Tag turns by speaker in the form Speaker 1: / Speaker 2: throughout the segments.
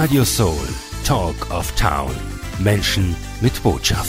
Speaker 1: Radio Soul, Talk of Town. Menschen mit Botschaft.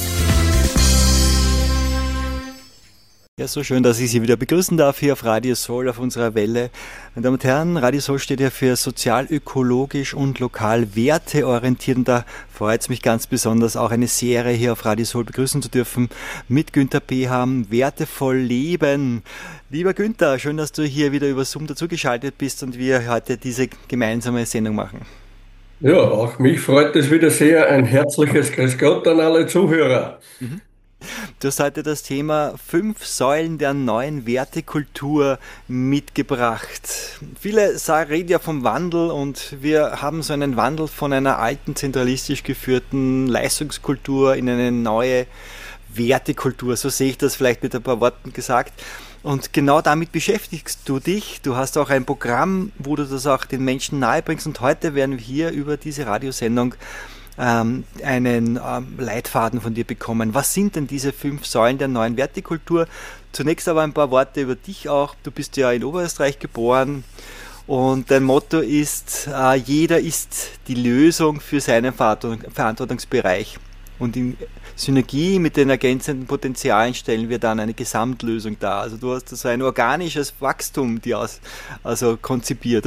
Speaker 2: Ja, so schön, dass ich Sie wieder begrüßen darf hier auf Radio Soul, auf unserer Welle. Meine Damen und Herren, Radio Soul steht ja für sozial, ökologisch und lokal werteorientiert. Und da freut es mich ganz besonders, auch eine Serie hier auf Radio Soul begrüßen zu dürfen mit Günther Beham, Wertevoll Leben. Lieber Günther, schön, dass du hier wieder über Zoom dazugeschaltet bist und wir heute diese gemeinsame Sendung machen.
Speaker 3: Ja, auch mich freut es wieder sehr. Ein herzliches Grüß Gott an alle Zuhörer.
Speaker 2: Du hast heute das Thema 5 Säulen der neuen Wertekultur mitgebracht. Viele reden ja vom Wandel und wir haben so einen Wandel von einer alten, zentralistisch geführten Leistungskultur in eine neue Wertekultur. So sehe ich das vielleicht mit ein paar Worten gesagt. Und genau damit beschäftigst du dich. Du hast auch ein Programm, wo du das auch den Menschen nahebringst. Und heute werden wir hier über diese Radiosendung einen Leitfaden von dir bekommen. Was sind denn diese 5 Säulen der neuen Wertekultur? Zunächst aber ein paar Worte über dich auch. Du bist ja in Oberösterreich geboren und dein Motto ist, jeder ist die Lösung für seinen Verantwortungsbereich. Und in Synergie mit den ergänzenden Potenzialen stellen wir dann eine Gesamtlösung dar. Also du hast so ein organisches Wachstum konzipiert.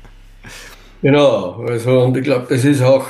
Speaker 3: Genau, und ich glaube, das ist auch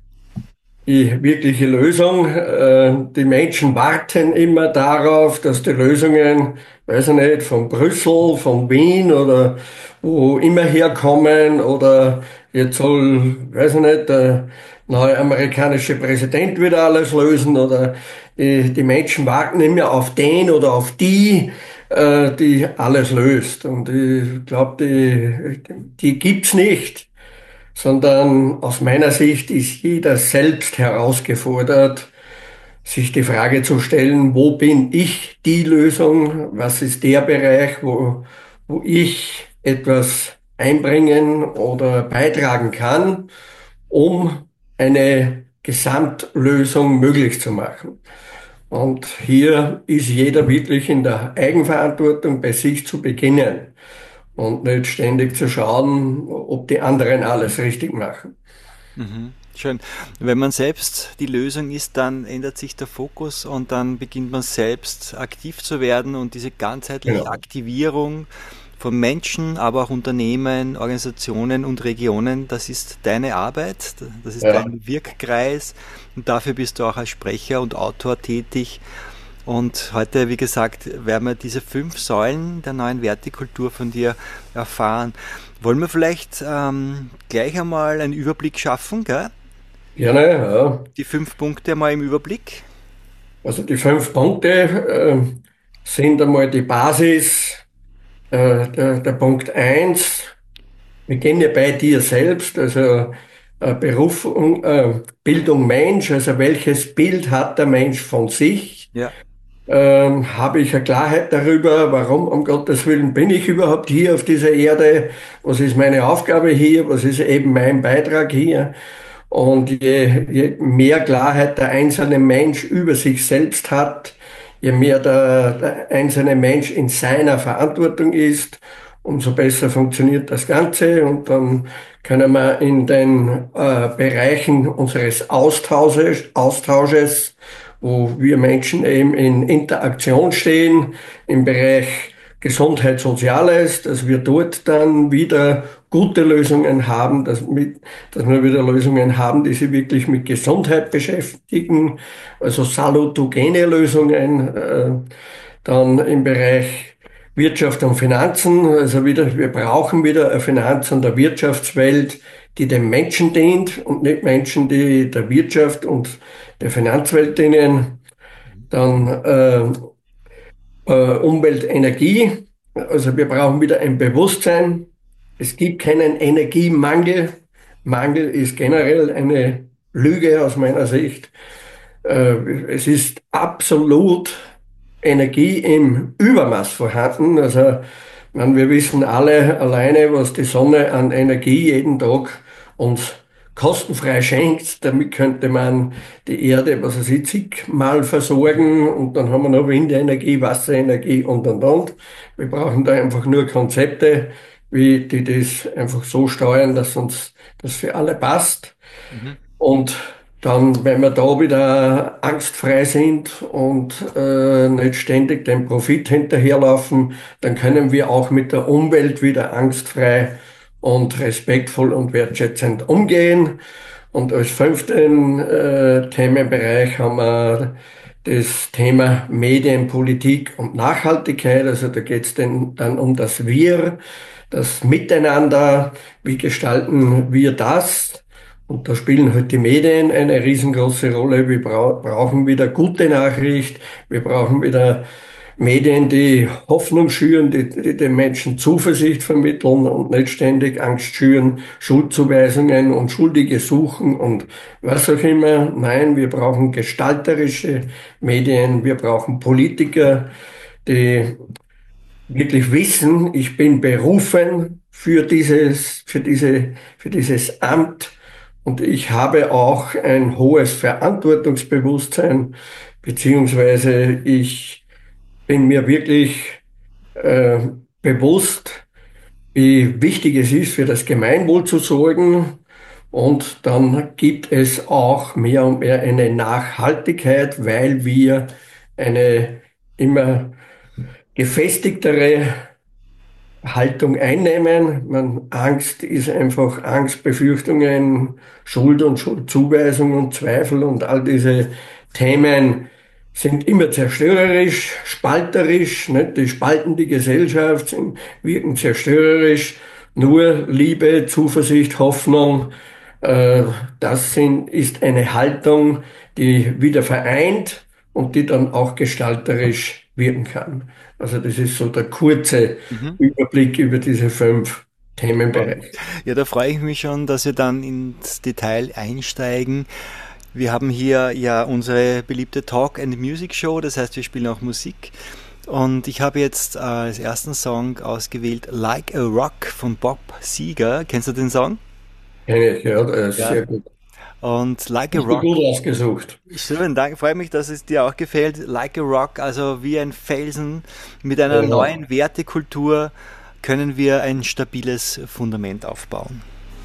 Speaker 3: die wirkliche Lösung. Die Menschen warten immer darauf, dass die Lösungen, weiß ich nicht, von Brüssel, von Wien oder wo immer herkommen oder jetzt soll, weiß ich nicht, der neue amerikanische Präsident wieder alles lösen oder die Menschen warten immer auf den oder auf die alles löst. Und ich glaube, die gibt's nicht, sondern aus meiner Sicht ist jeder selbst herausgefordert, sich die Frage zu stellen, wo bin ich die Lösung, was ist der Bereich, wo ich etwas einbringen oder beitragen kann, um eine Gesamtlösung möglich zu machen. Und hier ist jeder wirklich in der Eigenverantwortung bei sich zu beginnen und nicht ständig zu schauen, ob die anderen alles richtig machen.
Speaker 2: Mhm. Schön. Wenn man selbst die Lösung ist, dann ändert sich der Fokus und dann beginnt man selbst aktiv zu werden und diese ganzheitliche Aktivierung von Menschen, aber auch Unternehmen, Organisationen und Regionen, das ist deine Arbeit, das ist dein Wirkkreis und dafür bist du auch als Sprecher und Autor tätig. Und heute, wie gesagt, werden wir diese 5 Säulen der neuen Wertekultur von dir erfahren. Wollen wir vielleicht gleich einmal einen Überblick schaffen, gell?
Speaker 3: Gerne, ja.
Speaker 2: Die 5 Punkte mal im Überblick.
Speaker 3: Also die 5 Punkte sind einmal die Basis. Der Punkt 1, beginne bei dir selbst, also Berufung, Bildung Mensch, also welches Bild hat der Mensch von sich?
Speaker 2: Ja.
Speaker 3: Habe ich eine Klarheit darüber, warum um Gottes Willen bin ich überhaupt hier auf dieser Erde? Was ist meine Aufgabe hier? Was ist eben mein Beitrag hier? Und je mehr Klarheit der einzelne Mensch über sich selbst hat, je mehr der einzelne Mensch in seiner Verantwortung ist, umso besser funktioniert das Ganze. Und dann können wir in den Bereichen unseres Austausches, wo wir Menschen eben in Interaktion stehen, im Bereich Gesundheit, Soziales, dass wir dort dann wieder gute Lösungen haben, dass wir wieder Lösungen haben, die sich wirklich mit Gesundheit beschäftigen, also salutogene Lösungen, dann im Bereich Wirtschaft und Finanzen, also wir brauchen wieder eine Finanz- und eine Wirtschaftswelt, die dem Menschen dient und nicht Menschen, die der Wirtschaft und der Finanzwelt dienen. Dann Umwelt, Energie. Also wir brauchen wieder ein Bewusstsein. Es gibt keinen Energiemangel. Mangel ist generell eine Lüge aus meiner Sicht. Es ist absolut Energie im Übermaß vorhanden. Also wir wissen alle alleine, was die Sonne an Energie jeden Tag uns kostenfrei schenkt. Damit könnte man die Erde, was weiß ich, zigmal versorgen und dann haben wir noch Windenergie, Wasserenergie und. Wir brauchen da einfach nur Konzepte, wie die das einfach so steuern, dass uns das für alle passt.
Speaker 2: Mhm.
Speaker 3: Und dann, wenn wir da wieder angstfrei sind und nicht ständig dem Profit hinterherlaufen, dann können wir auch mit der Umwelt wieder angstfrei und respektvoll und wertschätzend umgehen. Und als fünften Themenbereich haben wir das Thema Medienpolitik und Nachhaltigkeit. Also da geht es dann um das Wir, das Miteinander. Wie gestalten wir das? Und da spielen halt die Medien eine riesengroße Rolle. Wir brauchen wieder gute Nachricht. Wir brauchen wieder Medien, die Hoffnung schüren, die den Menschen Zuversicht vermitteln und nicht ständig Angst schüren, Schuldzuweisungen und Schuldige suchen und was auch immer. Nein, wir brauchen gestalterische Medien. Wir brauchen Politiker, die wirklich wissen, ich bin berufen für dieses Amt und ich habe auch ein hohes Verantwortungsbewusstsein, beziehungsweise ich bin mir wirklich äh, bewusst, wie wichtig es ist, für das Gemeinwohl zu sorgen. Und dann gibt es auch mehr und mehr eine Nachhaltigkeit, weil wir eine immer gefestigtere Haltung einnehmen. Angst ist einfach Angst, Befürchtungen, Schuld und Schuldzuweisung und Zweifel und all diese Themen sind immer zerstörerisch, spalterisch, nicht? Die spalten die Gesellschaft, wirken zerstörerisch. Nur Liebe, Zuversicht, Hoffnung, äh, ist eine Haltung, die wieder vereint und die dann auch gestalterisch wirken kann. Also das ist so der kurze
Speaker 2: Mhm.
Speaker 3: Überblick über diese 5 Themenbereiche.
Speaker 2: Ja, da freue ich mich schon, dass wir dann ins Detail einsteigen. Wir haben hier ja unsere beliebte Talk and Music Show, das heißt, wir spielen auch Musik. Und ich habe jetzt als ersten Song ausgewählt Like a Rock von Bob Seger. Kennst du den Song?
Speaker 3: Kenn ich, ja, das ist
Speaker 2: Ja.
Speaker 3: sehr gut.
Speaker 2: Und Like a
Speaker 3: Hast du
Speaker 2: Rock,
Speaker 3: gut ausgesucht.
Speaker 2: schönen Dank, freue mich, dass es dir auch gefällt. Like a Rock, also wie ein Felsen mit einer
Speaker 3: Genau.
Speaker 2: neuen Wertekultur können wir ein stabiles Fundament aufbauen.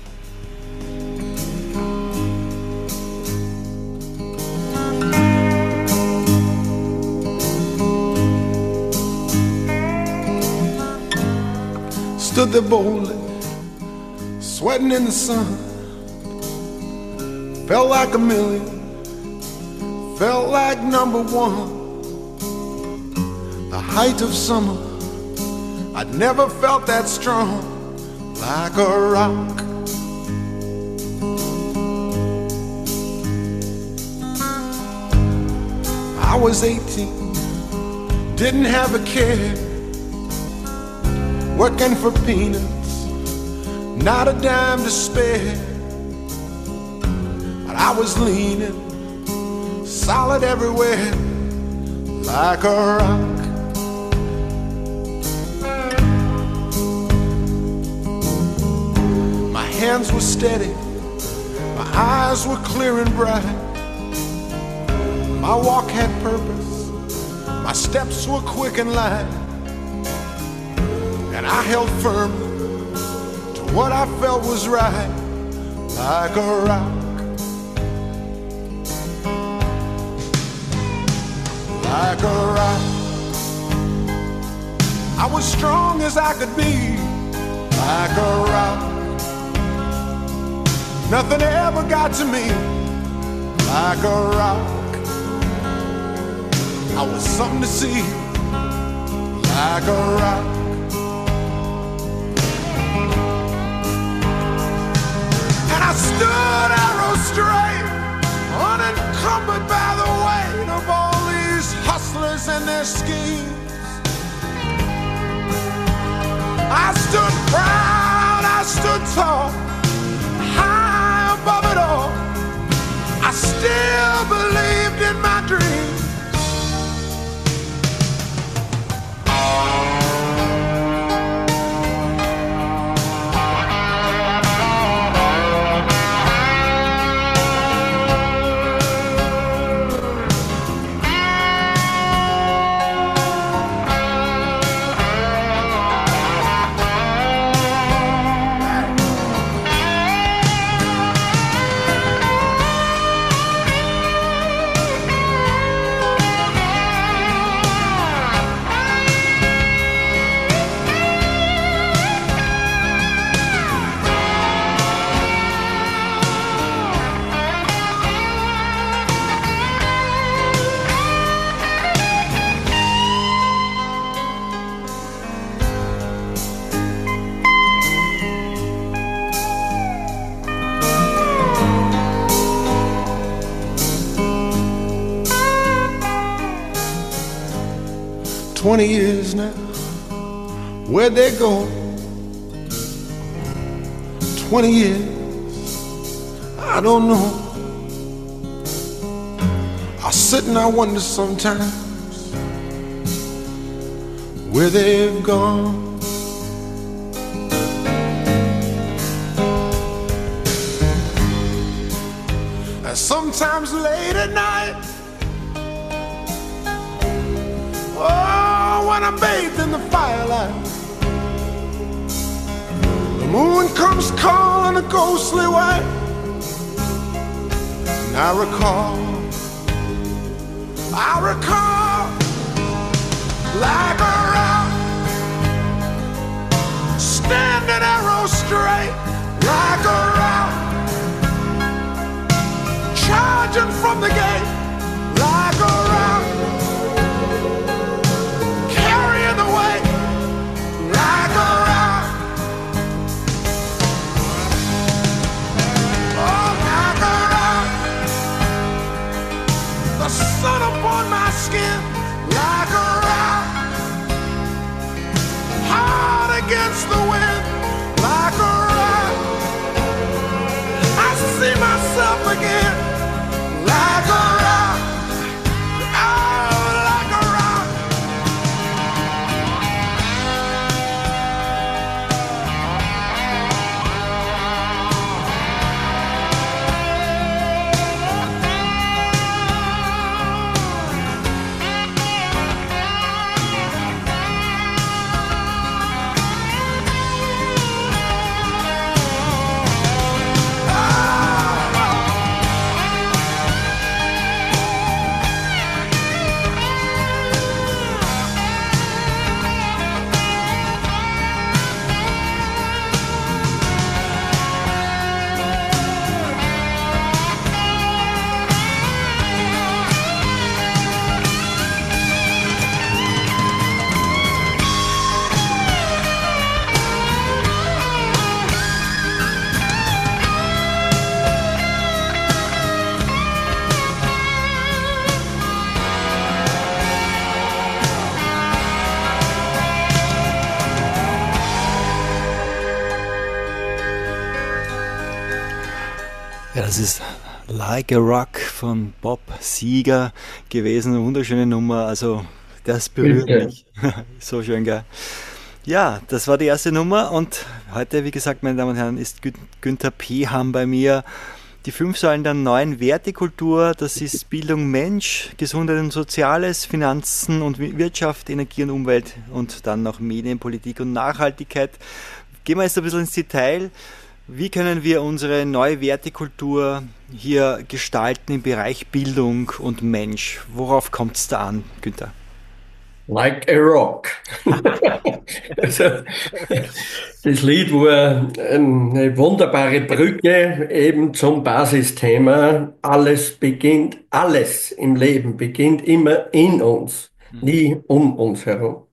Speaker 4: Stood there boldly, sweating in the sun. Felt like a million, felt like number one. The height of summer, I'd never felt that strong. Like a rock. I was 18, didn't have a care. Working for peanuts, not a dime to spare. But I was leaning, solid everywhere, like a rock. My hands were steady, my eyes were clear and bright. My walk had purpose, my steps were quick and light. And I held firm to what I felt was right, like a rock. Like a rock. I was strong as I could be, like a rock. Nothing ever got to me, like a rock. I was something to see, like a rock. I stood arrow straight, unencumbered by the weight of all these hustlers and their schemes. I stood proud, I stood tall, high above it all. I still believed in my dreams. 20 years now. Where'd they go? 20 years, I don't know. I sit and I wonder sometimes where they've gone. And sometimes late at night, oh, when I'm bathed in the firelight, the moon comes calling a ghostly white, and I recall like a rock, standing arrow straight, like a rock, charging from the gate, like a rock, carrying the weight, like a rock, oh, like a rock, the sun upon my skin, like a rock, hard against the wind, like a rock, I see myself again, like a rock, oh, like a rock.
Speaker 2: Ja, das ist Like a Rock von Bob Seger gewesen. Eine wunderschöne Nummer. Also, das berührt mich. So schön, gell? Ja, das war die erste Nummer. Und heute, wie gesagt, meine Damen und Herren, ist Günther Peham bei mir. Die 5 Säulen der neuen Wertekultur, das ist Bildung, Mensch, Gesundheit und Soziales, Finanzen und Wirtschaft, Energie und Umwelt und dann noch Medien, Politik und Nachhaltigkeit. Gehen wir jetzt ein bisschen ins Detail. Wie können wir unsere neue Wertekultur hier gestalten im Bereich Bildung und Mensch? Worauf kommt es da an, Günther?
Speaker 3: Like a Rock. Also, das Lied war eine wunderbare Brücke eben zum Basisthema. Alles im Leben beginnt immer in uns, nie um uns herum.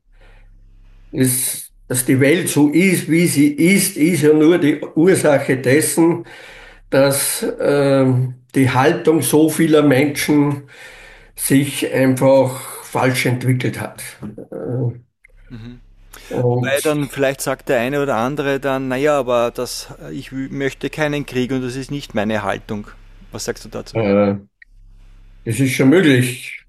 Speaker 3: Dass die Welt so ist, wie sie ist ja nur die Ursache dessen, dass die Haltung so vieler Menschen sich einfach falsch entwickelt hat.
Speaker 2: Wobei dann vielleicht sagt der eine oder andere dann, naja, aber ich möchte keinen Krieg und das ist nicht meine Haltung. Was sagst du dazu?
Speaker 3: Das ist schon möglich.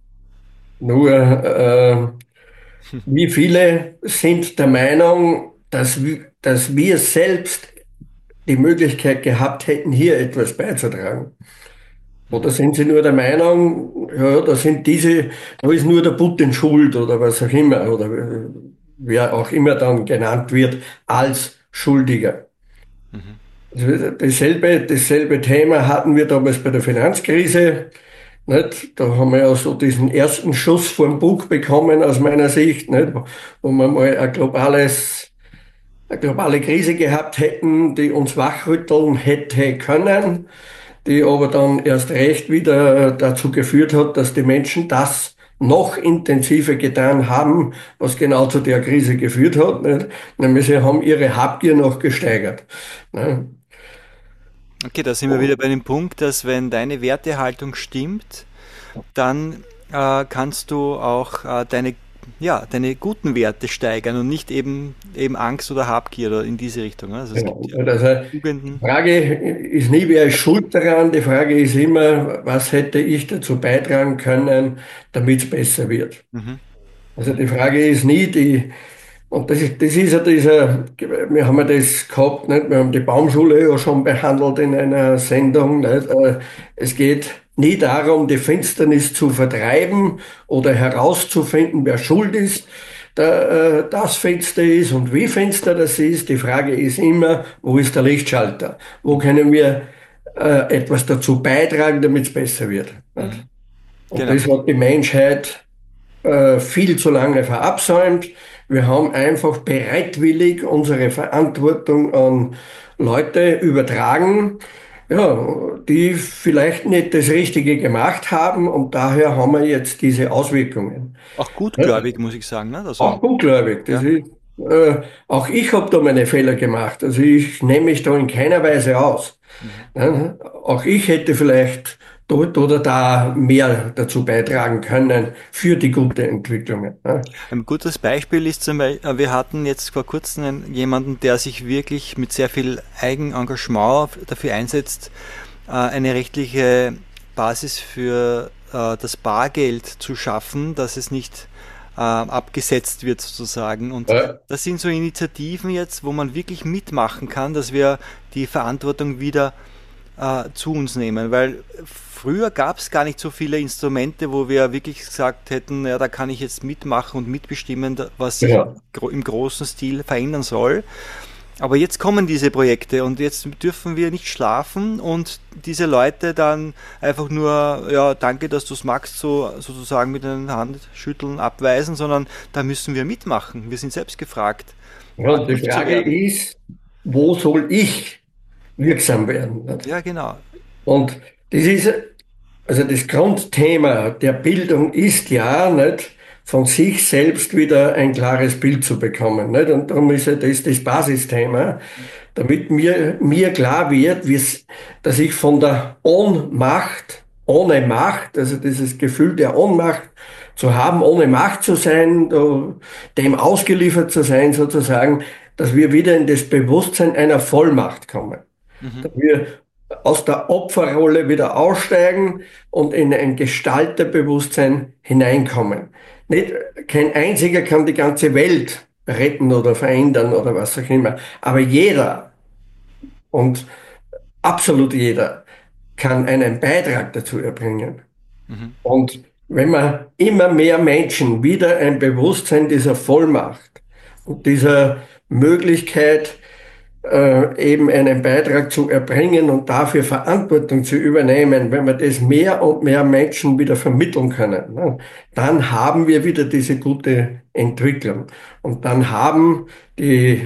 Speaker 3: Nur wie viele sind der Meinung, dass wir selbst die Möglichkeit gehabt hätten, hier etwas beizutragen? Oder sind sie nur der Meinung, ja, da ist nur der Putin schuld oder was auch immer, oder wer auch immer dann genannt wird als Schuldiger. Also dasselbe Thema hatten wir damals bei der Finanzkrise. Nicht? Da haben wir ja so diesen ersten Schuss vom Bug bekommen aus meiner Sicht, nicht? Wo wir mal eine globale Krise gehabt hätten, die uns wachrütteln hätte können, die aber dann erst recht wieder dazu geführt hat, dass die Menschen das noch intensiver getan haben, was genau zu der Krise geführt hat. Nicht? Nämlich sie haben ihre Habgier noch gesteigert. Nicht?
Speaker 2: Okay, da sind wir wieder bei dem Punkt, dass wenn deine Wertehaltung stimmt, dann kannst du auch deine deine guten Werte steigern und nicht eben Angst oder Habgier oder in diese Richtung. Also es
Speaker 3: Genau.
Speaker 2: gibt ja
Speaker 3: Also die
Speaker 2: Tugenden.
Speaker 3: Frage ist nie, wer ist schuld daran. Die Frage ist immer, was hätte ich dazu beitragen können, damit es besser wird.
Speaker 2: Mhm.
Speaker 3: Also die Frage ist nie und das ist ja wir haben ja das gehabt, nicht? Wir haben die Baumschule ja schon behandelt in einer Sendung, nicht? Es geht nie darum, die Finsternis zu vertreiben oder herauszufinden, wer schuld ist, das Fenster ist und wie finster das ist. Die Frage ist immer, wo ist der Lichtschalter? Wo können wir etwas dazu beitragen, damit es besser wird? Nicht?
Speaker 2: Mhm.
Speaker 3: Und
Speaker 2: Genau.
Speaker 3: das hat die Menschheit viel zu lange verabsäumt. Wir haben einfach bereitwillig unsere Verantwortung an Leute übertragen, ja, die vielleicht nicht das Richtige gemacht haben und daher haben wir jetzt diese Auswirkungen.
Speaker 2: Auch
Speaker 3: Ja,
Speaker 2: gutgläubig, muss ich sagen. Ne? Also,
Speaker 3: auch gutgläubig.
Speaker 2: ja.
Speaker 3: Auch ich habe da meine Fehler gemacht. Also ich nehme mich da in keiner Weise aus.
Speaker 2: Mhm.
Speaker 3: Ja, auch ich hätte vielleicht dort oder da mehr dazu beitragen können für die gute Entwicklung. Ja.
Speaker 2: Ein gutes Beispiel ist zum Beispiel, wir hatten jetzt vor kurzem jemanden, der sich wirklich mit sehr viel Eigenengagement dafür einsetzt, eine rechtliche Basis für das Bargeld zu schaffen, dass es nicht abgesetzt wird sozusagen. Und
Speaker 3: Ja.
Speaker 2: das sind so Initiativen jetzt, wo man wirklich mitmachen kann, dass wir die Verantwortung wieder zu uns nehmen, weil früher gab es gar nicht so viele Instrumente, wo wir wirklich gesagt hätten, ja, da kann ich jetzt mitmachen und mitbestimmen, was sich
Speaker 3: Ja.
Speaker 2: im großen Stil verändern soll. Aber jetzt kommen diese Projekte und jetzt dürfen wir nicht schlafen und diese Leute dann einfach nur, ja, danke, dass du es magst, so sozusagen mit den Handschütteln abweisen, sondern da müssen wir mitmachen. Wir sind selbst gefragt,
Speaker 3: Ja, und die
Speaker 2: aktiv zu
Speaker 3: Frage
Speaker 2: werden.
Speaker 3: ist, wo soll ich wirksam werden? Nicht?
Speaker 2: Ja, genau.
Speaker 3: Und das ist, also das Grundthema der Bildung ist ja nicht, von sich selbst wieder ein klares Bild zu bekommen. Nicht? Und darum ist ja das Basisthema, damit mir klar wird, dass ich von der Ohnmacht, ohne Macht, also dieses Gefühl der Ohnmacht zu haben, ohne Macht zu sein, dem ausgeliefert zu sein sozusagen, dass wir wieder in das Bewusstsein einer Vollmacht kommen.
Speaker 2: Mhm.
Speaker 3: Dass wir aus der Opferrolle wieder aussteigen und in ein Gestalterbewusstsein hineinkommen. Nicht, kein einziger kann die ganze Welt retten oder verändern oder was auch immer. Aber jeder und absolut jeder kann einen Beitrag dazu erbringen.
Speaker 2: Mhm.
Speaker 3: Und wenn man immer mehr Menschen wieder ein Bewusstsein dieser Vollmacht und dieser Möglichkeit, eben einen Beitrag zu erbringen und dafür Verantwortung zu übernehmen, wenn wir das mehr und mehr Menschen wieder vermitteln können, ne, dann haben wir wieder diese gute Entwicklung. Und dann haben die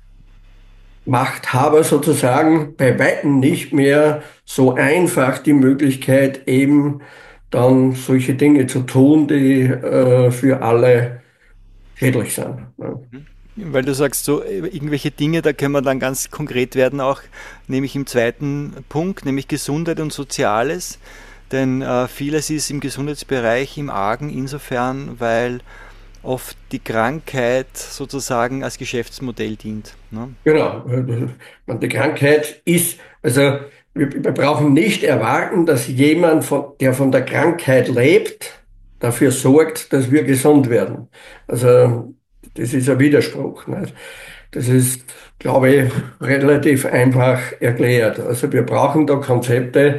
Speaker 3: Machthaber sozusagen bei weitem nicht mehr so einfach die Möglichkeit, eben dann solche Dinge zu tun, die für alle schädlich sind. Ne.
Speaker 2: Weil du sagst, so irgendwelche Dinge, da können wir dann ganz konkret werden, auch nämlich im zweiten Punkt, nämlich Gesundheit und Soziales. Denn vieles ist im Gesundheitsbereich im Argen insofern, weil oft die Krankheit sozusagen als Geschäftsmodell dient. Ne?
Speaker 3: Genau. Die Krankheit ist, also wir brauchen nicht erwarten, dass jemand, der von der Krankheit lebt, dafür sorgt, dass wir gesund werden. Also das ist ein Widerspruch. Nicht? Das ist, glaube ich, relativ einfach erklärt. Also wir brauchen da Konzepte,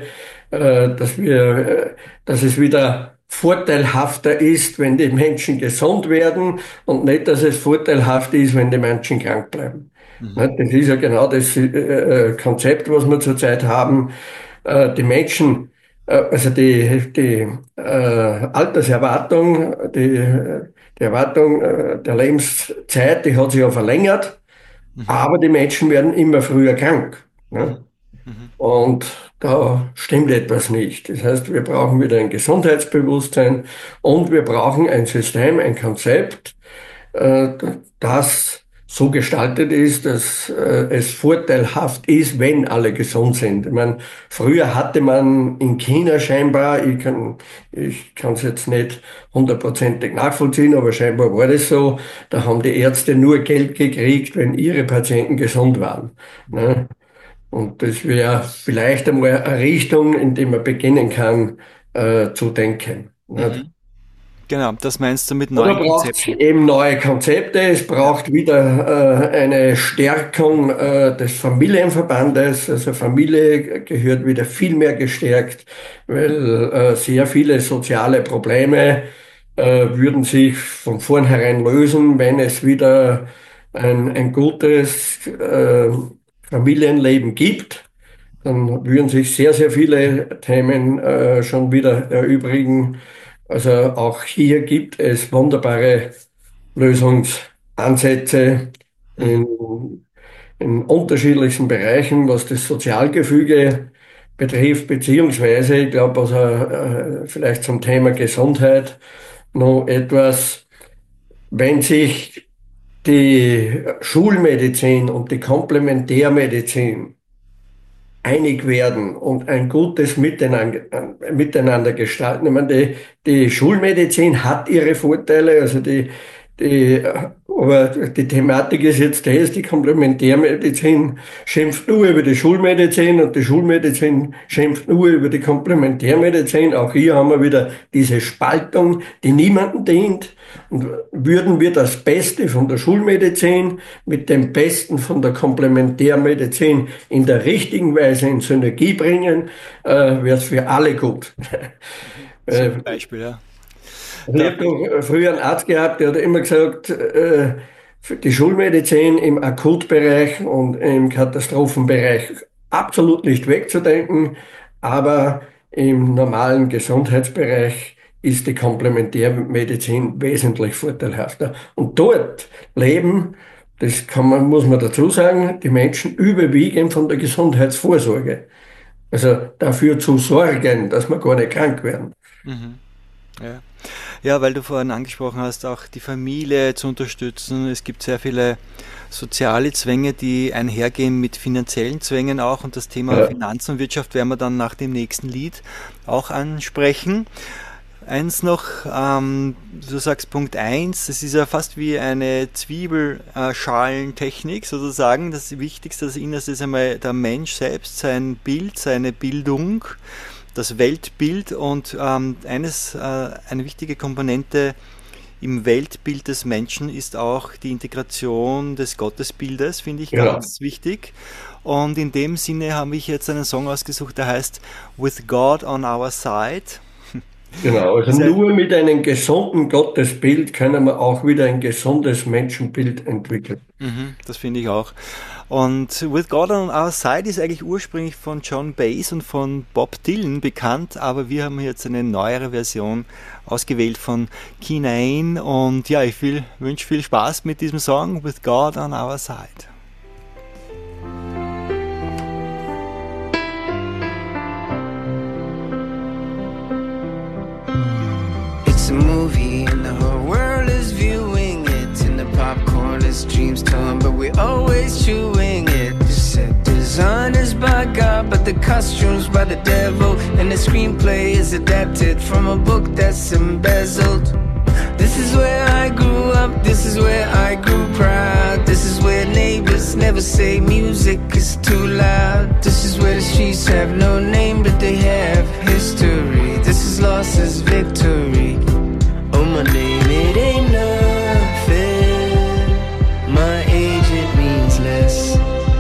Speaker 3: dass es wieder vorteilhafter ist, wenn die Menschen gesund werden und nicht, dass es vorteilhaft ist, wenn die Menschen krank bleiben.
Speaker 2: Mhm.
Speaker 3: Ne, das ist ja genau das Konzept, was wir zurzeit haben. Die Menschen, also die Alterserwartung, die Erwartung der Lebenszeit, die hat sich ja verlängert,
Speaker 2: Mhm.
Speaker 3: aber die Menschen werden immer früher krank.
Speaker 2: Mhm.
Speaker 3: Ne?
Speaker 2: Mhm.
Speaker 3: Und da stimmt etwas nicht. Das heißt, wir brauchen wieder ein Gesundheitsbewusstsein und wir brauchen ein System, ein Konzept, das so gestaltet ist, dass es vorteilhaft ist, wenn alle gesund sind. Ich meine, früher hatte man in China scheinbar, ich kann es jetzt nicht hundertprozentig nachvollziehen, aber scheinbar war das so, da haben die Ärzte nur Geld gekriegt, wenn ihre Patienten gesund waren. Ne? Und das wäre vielleicht einmal eine Richtung, in die man beginnen kann, zu denken. Ne?
Speaker 2: Mhm. Genau, das meinst du mit
Speaker 3: Oder
Speaker 2: neuen
Speaker 3: braucht es
Speaker 2: Konzepten?
Speaker 3: eben neue Konzepte? Es braucht wieder eine Stärkung des Familienverbandes. Also Familie gehört wieder viel mehr gestärkt, weil sehr viele soziale Probleme würden sich von vornherein lösen, wenn es wieder ein gutes Familienleben gibt. Dann würden sich sehr, sehr viele Themen schon wieder erübrigen. Also auch hier gibt es wunderbare Lösungsansätze
Speaker 2: Mhm.
Speaker 3: in unterschiedlichsten Bereichen, was das Sozialgefüge betrifft, beziehungsweise ich glaube, also vielleicht zum Thema Gesundheit noch etwas, wenn sich die Schulmedizin und die Komplementärmedizin einig werden und ein gutes Miteinander gestalten. Ich meine, die Schulmedizin hat ihre Vorteile, also aber die Thematik ist jetzt die Komplementärmedizin schimpft nur über die Schulmedizin und die Schulmedizin schimpft nur über die Komplementärmedizin. Auch hier haben wir wieder diese Spaltung, die niemandem dient. Und würden wir das Beste von der Schulmedizin mit dem Besten von der Komplementärmedizin in der richtigen Weise in Synergie bringen, wäre es für alle gut.
Speaker 2: Super Beispiel, ja.
Speaker 3: Also ich habe doch früher einen Arzt gehabt, der hat immer gesagt, für die Schulmedizin im Akutbereich und im Katastrophenbereich absolut nicht wegzudenken, aber im normalen Gesundheitsbereich ist die Komplementärmedizin wesentlich vorteilhafter. Und dort leben, muss man dazu sagen, die Menschen überwiegend von der Gesundheitsvorsorge. Also dafür zu sorgen, dass wir gar nicht krank werden.
Speaker 2: Mhm. Ja. Ja, weil du vorhin angesprochen hast, auch die Familie zu unterstützen. Es gibt sehr viele soziale Zwänge, die einhergehen mit finanziellen Zwängen auch. Und das Thema
Speaker 3: Ja.
Speaker 2: Finanzen und Wirtschaft werden wir dann nach dem nächsten Lied auch ansprechen. Eins noch, du sagst Punkt eins, es ist ja fast wie eine Zwiebelschalentechnik sozusagen. Das Wichtigste, das Innerste ist einmal der Mensch selbst, sein Bild, seine Bildung, das Weltbild und eine wichtige Komponente im Weltbild des Menschen ist auch die Integration des Gottesbildes, finde ich
Speaker 3: Ja.
Speaker 2: ganz wichtig. Und in dem Sinne habe ich jetzt einen Song ausgesucht, der heißt With God on Our Side.
Speaker 3: Genau, also
Speaker 2: Sehr,
Speaker 3: nur mit einem gesunden Gottesbild können wir auch wieder ein gesundes Menschenbild entwickeln.
Speaker 2: das finde ich auch. Und With God on Our Side ist eigentlich ursprünglich von John Baez und von Bob Dylan bekannt, aber wir haben jetzt eine neuere Version ausgewählt von Keenan. Und ja, ich wünsche viel Spaß mit diesem Song With God on Our Side.
Speaker 5: It's a movie and the whole world is viewing it, and the popcorn is dreams torn, but we're always chewing it. The set design is by God, but the costumes by the devil, and the screenplay is adapted from a book that's embezzled. This is where I grew up, this is where I grew proud. This is where neighbors never say music is too loud. This is where the streets have no name, but they have history. This is lost as victory. Oh, my name, it ain't nothing. My age, it means less.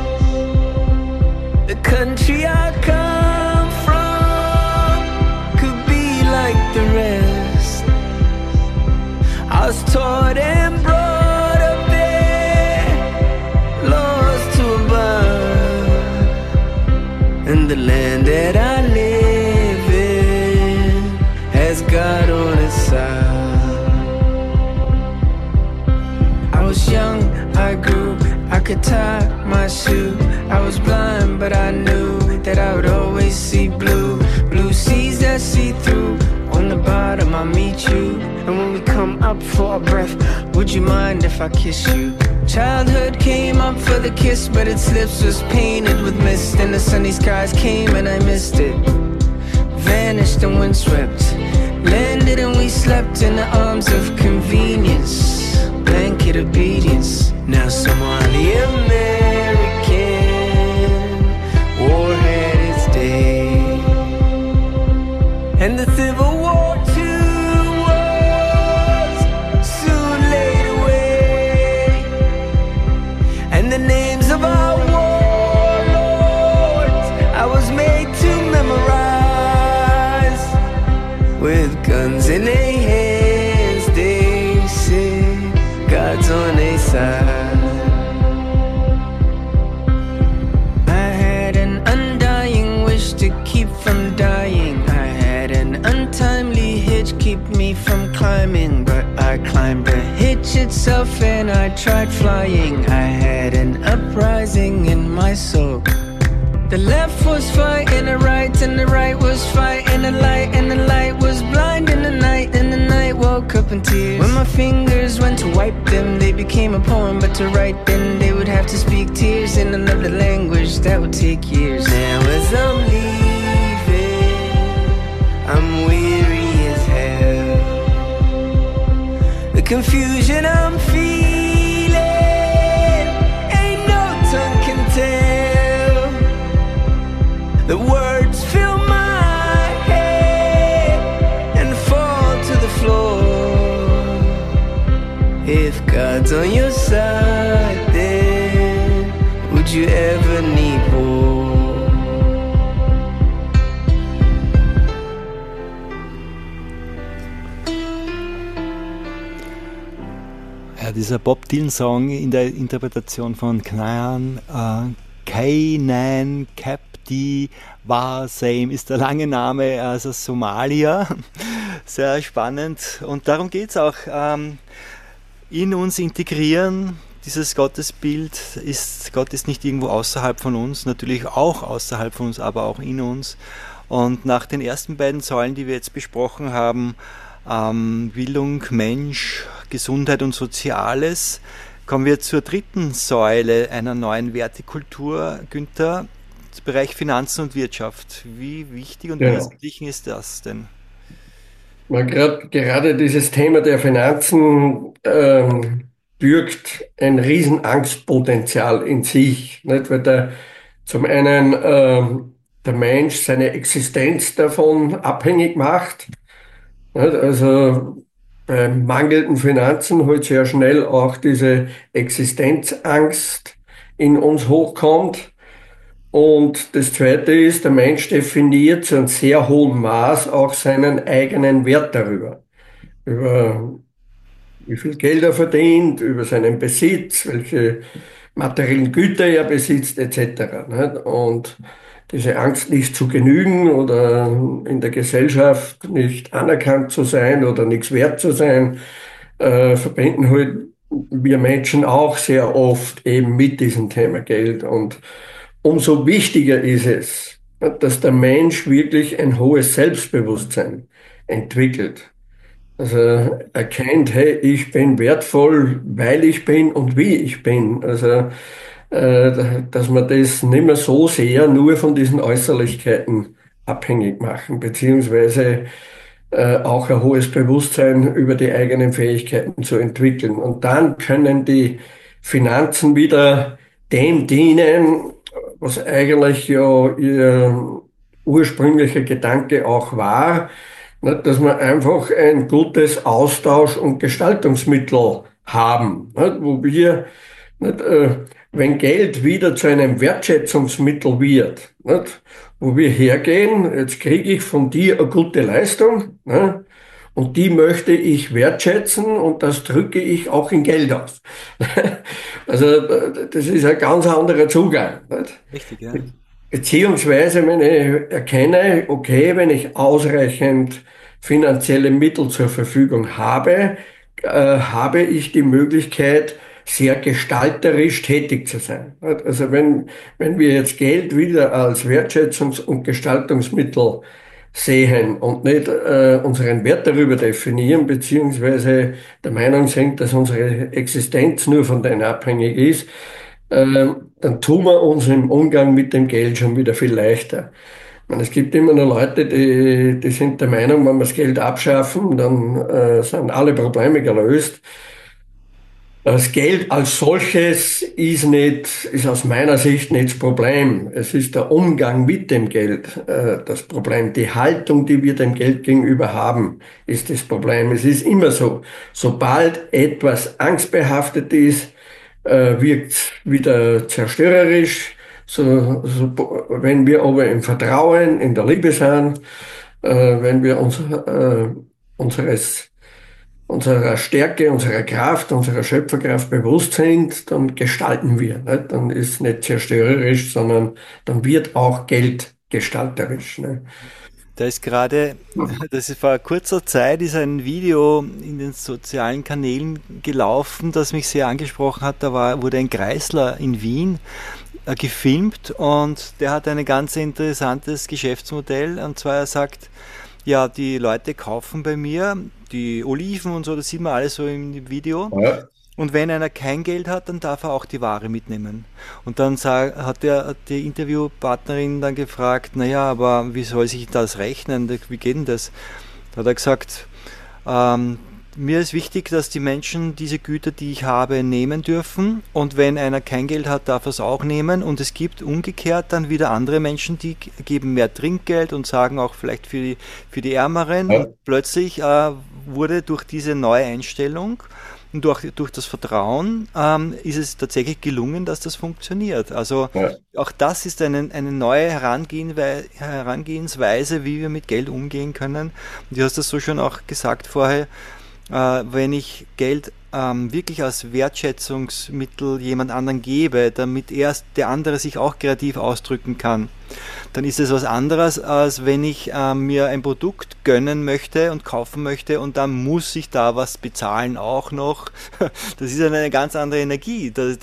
Speaker 5: The country I come from could be like the rest. I was taught and brought up there, lost to above. And the land that I live in has God on its side. I was young, I grew, I could tie my shoe. I was blind, but I knew that I would always see blue. Blue seas that see through. On the bottom I meet you, and when we come up for a breath, we would you mind if I kiss you? Childhood came up for the kiss, but its lips was painted with mist. And the sunny skies came and I missed it. Vanished and windswept. Landed and we slept in the arms of convenience. Blanket obedience. Now Somali American war had its day. And the Civil War too was soon laid away. And the names of our warlords I was made to memorize. With guns in their hands, they said God's on their side. I had an undying wish to keep from dying. I had an untimely hitch, keep me from climbing. But I climbed the hitch itself and I tried flying. I had an uprising in my soul. The left was fighting the right, and the right was fighting the light, and the light was blind in the night, and the night woke up in tears. When my fingers went to wipe them, they became a poem, but to write them, they would have to speak tears in another language that would take years. Now as I'm leaving, I'm weary as hell. The confusion I'm feeling, ain't no tongue can tell. The words fill my head and fall to the floor. If God's on your side, then would you ever need war?
Speaker 2: Ja, dieser Bob Dylan-Song in der Interpretation von Kainan Kapti Warsame ist der lange Name, also Somalia. Sehr spannend. Und darum geht es auch. In uns integrieren, dieses Gottesbild Gott ist nicht irgendwo außerhalb von uns, natürlich auch außerhalb von uns, aber auch in uns. Und nach den ersten beiden Säulen, die wir jetzt besprochen haben, Bildung, Mensch, Gesundheit und Soziales, kommen wir zur dritten Säule einer neuen Wertekultur, Günther, Bereich Finanzen und Wirtschaft. Wie wichtig und wesentlich ist das denn?
Speaker 3: Gerade dieses Thema der Finanzen birgt ein Riesenangstpotenzial in sich, nicht? Weil zum einen der Mensch seine Existenz davon abhängig macht. Nicht? Also bei mangelnden Finanzen halt sehr schnell auch diese Existenzangst in uns hochkommt. Und das Zweite ist, der Mensch definiert zu einem sehr hohen Maß auch seinen eigenen Wert darüber. Über wie viel Geld er verdient, über seinen Besitz, welche materiellen Güter er besitzt, etc. Nicht? Und diese Angst, nicht zu genügen oder in der Gesellschaft nicht anerkannt zu sein oder nichts wert zu sein, verbinden halt wir Menschen auch sehr oft eben mit diesem Thema Geld. Und umso wichtiger ist es, dass der Mensch wirklich ein hohes Selbstbewusstsein entwickelt. Also erkennt, hey, ich bin wertvoll, weil ich bin und wie ich bin. Also, dass man das nicht mehr so sehr nur von diesen Äußerlichkeiten abhängig machen, beziehungsweise auch ein hohes Bewusstsein über die eigenen Fähigkeiten zu entwickeln. Und dann können die Finanzen wieder dem dienen, was eigentlich ja ihr ursprünglicher Gedanke auch war, nicht, dass wir einfach ein gutes Austausch- und Gestaltungsmittel haben, nicht, wo wir, nicht, wenn Geld wieder zu einem Wertschätzungsmittel wird, nicht, wo wir hergehen, jetzt kriege ich von dir eine gute Leistung, nicht, und die möchte ich wertschätzen und das drücke ich auch in Geld aus. Also das ist ein ganz anderer Zugang. Nicht?
Speaker 2: Richtig, ja.
Speaker 3: Beziehungsweise, wenn ich erkenne, okay, wenn ich ausreichend finanzielle Mittel zur Verfügung habe, habe ich die Möglichkeit, sehr gestalterisch tätig zu sein. Also wenn wir jetzt Geld wieder als Wertschätzungs- und Gestaltungsmittel sehen und nicht unseren Wert darüber definieren, beziehungsweise der Meinung sind, dass unsere Existenz nur von denen abhängig ist, dann tun wir uns im Umgang mit dem Geld schon wieder viel leichter. Ich meine, es gibt immer noch Leute, die sind der Meinung, wenn wir das Geld abschaffen, dann sind alle Probleme gelöst. Das Geld als solches ist aus meiner Sicht nicht das Problem. Es ist der Umgang mit dem Geld, das Problem. Die Haltung, die wir dem Geld gegenüber haben, ist das Problem. Es ist immer so. Sobald etwas angstbehaftet ist, wirkt es wieder zerstörerisch. Wenn wir aber im Vertrauen, in der Liebe sind, wenn wir unserer Stärke, unserer Kraft, unserer Schöpferkraft bewusst sind, dann gestalten wir. Nicht? Dann ist nicht zerstörerisch, sondern dann wird auch Geld gestalterisch. Nicht?
Speaker 2: Da ist gerade, das ist vor kurzer Zeit, ist ein Video in den sozialen Kanälen gelaufen, das mich sehr angesprochen hat. Wurde ein Kreisler in Wien gefilmt und der hat ein ganz interessantes Geschäftsmodell. Und zwar er sagt, ja, die Leute kaufen bei mir die Oliven und so, das sieht man alles so im Video. Ja. Und wenn einer kein Geld hat, dann darf er auch die Ware mitnehmen. Und dann hat die Interviewpartnerin dann gefragt, naja, aber wie soll sich das rechnen? Wie geht denn das? Da hat er gesagt, mir ist wichtig, dass die Menschen diese Güter, die ich habe, nehmen dürfen. Und wenn einer kein Geld hat, darf er es auch nehmen. Und es gibt umgekehrt dann wieder andere Menschen, die geben mehr Trinkgeld und sagen auch vielleicht für die Ärmeren. Ja. Und plötzlich wurde durch diese neue Einstellung und durch das Vertrauen ist es tatsächlich gelungen, dass das funktioniert. Also auch das ist eine neue Herangehensweise, wie wir mit Geld umgehen können. Und du hast das so schon auch gesagt vorher, wenn ich Geld wirklich als Wertschätzungsmittel jemand anderen gebe, damit der andere sich auch kreativ ausdrücken kann, dann ist es was anderes, als wenn ich mir ein Produkt gönnen möchte und kaufen möchte und dann muss ich da was bezahlen auch noch. Das ist eine ganz andere Energie. Das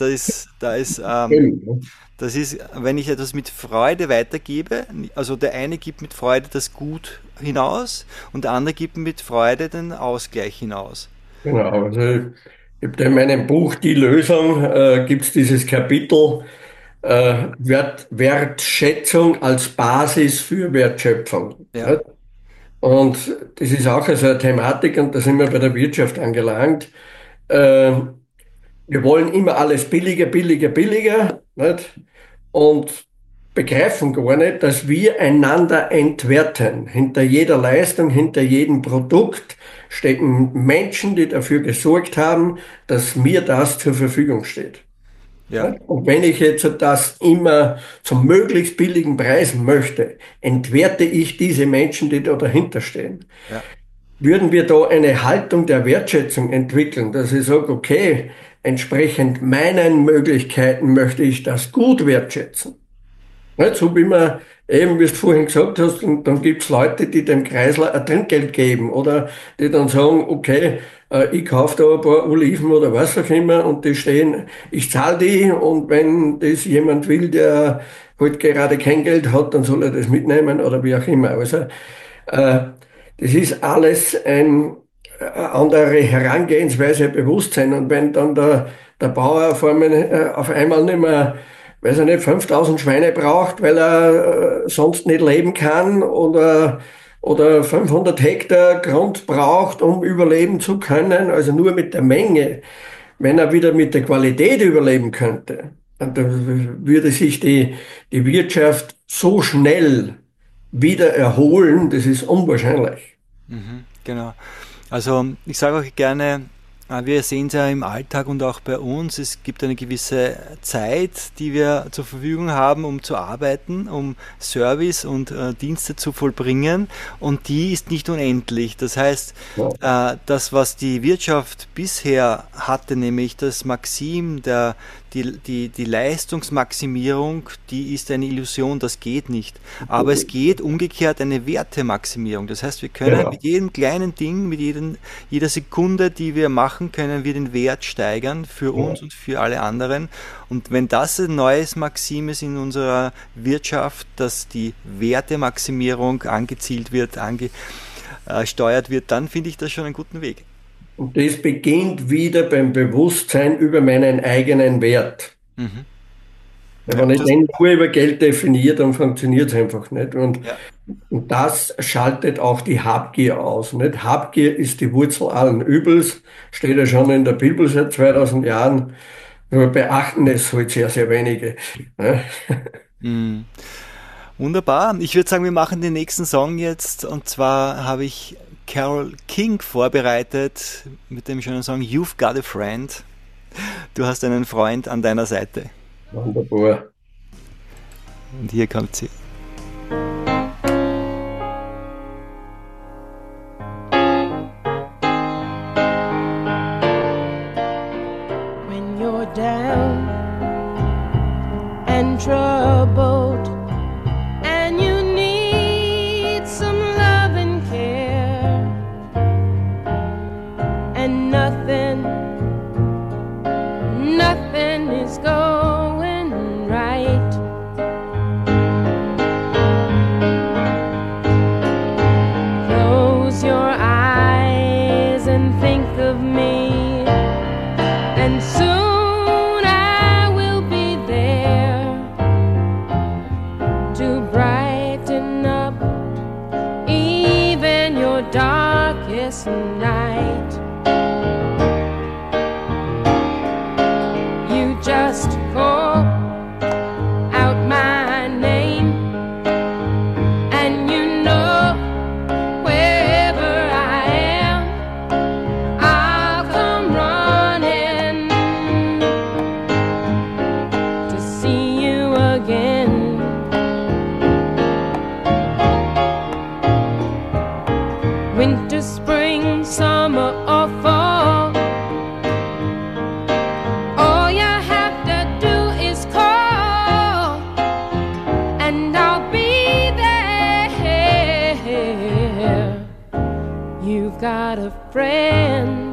Speaker 2: ist, wenn ich etwas mit Freude weitergebe, also der eine gibt mit Freude das Gut hinaus und der andere gibt mit Freude den Ausgleich hinaus.
Speaker 3: Genau, also ich habe in meinem Buch Die Lösung, gibt es dieses Kapitel Wertschätzung als Basis für Wertschöpfung. Ja. Und das ist auch so eine Thematik und da sind wir bei der Wirtschaft angelangt. Wir wollen immer alles billiger, billiger, billiger, nicht? Und begreifen gar nicht, dass wir einander entwerten. Hinter jeder Leistung, hinter jedem Produkt stecken Menschen, die dafür gesorgt haben, dass mir das zur Verfügung steht. Ja. Und wenn ich jetzt das immer zum möglichst billigen Preis möchte, entwerte ich diese Menschen, die da dahinter stehen. Ja. Würden wir da eine Haltung der Wertschätzung entwickeln, dass ich sage, okay, entsprechend meinen Möglichkeiten möchte ich das gut wertschätzen. Nicht so wie man eben, wie du vorhin gesagt hast, und dann gibt's Leute, die dem Kreisler ein Trinkgeld geben oder die dann sagen, okay, ich kaufe da ein paar Oliven oder was auch immer und die stehen, ich zahle die und wenn das jemand will, der halt gerade kein Geld hat, dann soll er das mitnehmen oder wie auch immer. Also das ist alles eine andere Herangehensweise, Bewusstsein und wenn dann der Bauer auf einmal nicht mehr, weiß er nicht, 5000 Schweine braucht, weil er sonst nicht leben kann oder 500 Hektar Grund braucht, um überleben zu können, also nur mit der Menge. Wenn er wieder mit der Qualität überleben könnte, dann würde sich die Wirtschaft so schnell wieder erholen, das ist unwahrscheinlich.
Speaker 2: Genau. Also ich sage auch gerne, wir sehen es ja im Alltag und auch bei uns, es gibt eine gewisse Zeit, die wir zur Verfügung haben, um zu arbeiten, um Service und Dienste zu vollbringen und die ist nicht unendlich. Das heißt, das, was die Wirtschaft bisher hatte, nämlich das Maxim der die Leistungsmaximierung, die ist eine Illusion, das geht nicht. Aber es geht umgekehrt eine Wertemaximierung. Das heißt, wir können mit jedem kleinen Ding, mit jeder Sekunde, die wir machen, können wir den Wert steigern für uns und für alle anderen. Und wenn das ein neues Maxim ist in unserer Wirtschaft, dass die Wertemaximierung angezielt wird, steuert wird, dann finde ich das schon einen guten Weg.
Speaker 3: Und das beginnt wieder beim Bewusstsein über meinen eigenen Wert. Wenn ich den nur über Geld definiere, dann funktioniert es einfach nicht. Und das schaltet auch die Habgier aus. Nicht? Habgier ist die Wurzel allen Übels, steht ja schon in der Bibel seit 2000 Jahren. Wir beachten es halt sehr, sehr wenige.
Speaker 2: Wunderbar. Ich würde sagen, wir machen den nächsten Song jetzt. Und zwar habe ich Carole King vorbereitet mit dem schönen Song You've Got a Friend. Du hast einen Freund an deiner Seite.
Speaker 3: Wunderbar.
Speaker 2: Und hier kommt sie.
Speaker 6: When you're down and troubled and you need some love and care and nothing is going right. Close your eyes and think of me, and soon I will be there to brighten up even your darkest night. Just call out my name, and you know wherever I am, I'll come running to see you again. Winter, spring, summer, or fall, got a friend.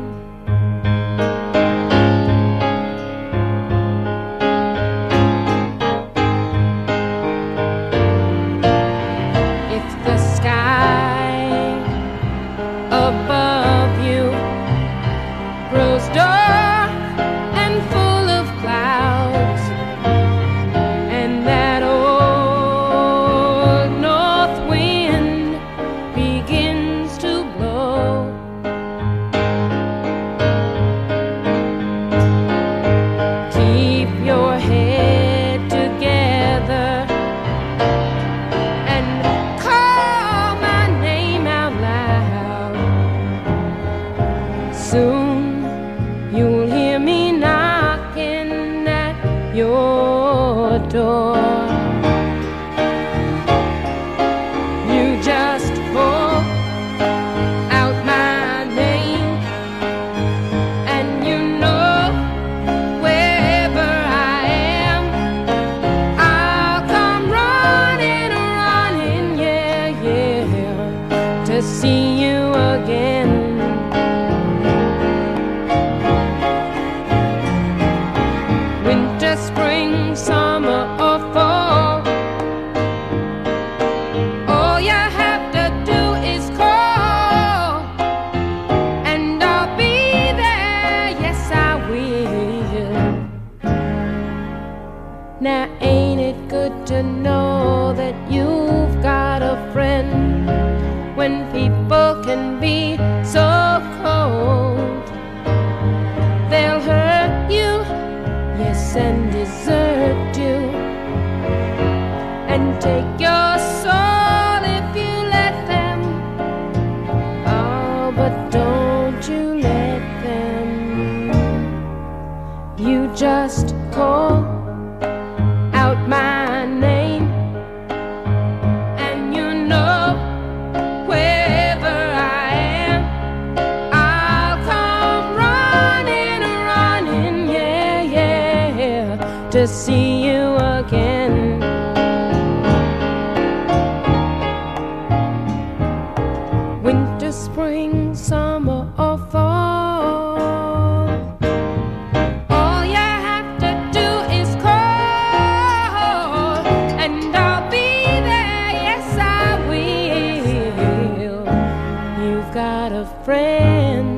Speaker 6: If the sky above you grows dark and full of clouds, and that old north wind begins to blow, keep your head together and call my name out loud. Soon you'll hear me knocking at your door. You just call out my name, and you know wherever I am, I'll come running, yeah, to see you again. Winter, spring, summer, or fall, all you have to do is call, and I'll be there, yes I will. Now ain't it good to know that you've got a friend when people can be so cold? They'll hurt you, yes, and desert you, and take your soul if you let them. Oh, but don't you let them. You just call out my name, and you know wherever I am, I'll come running, yeah, see you again. Winter, spring, summer or fall, all you have to do is call, and I'll be there, yes I will. You've got a friend.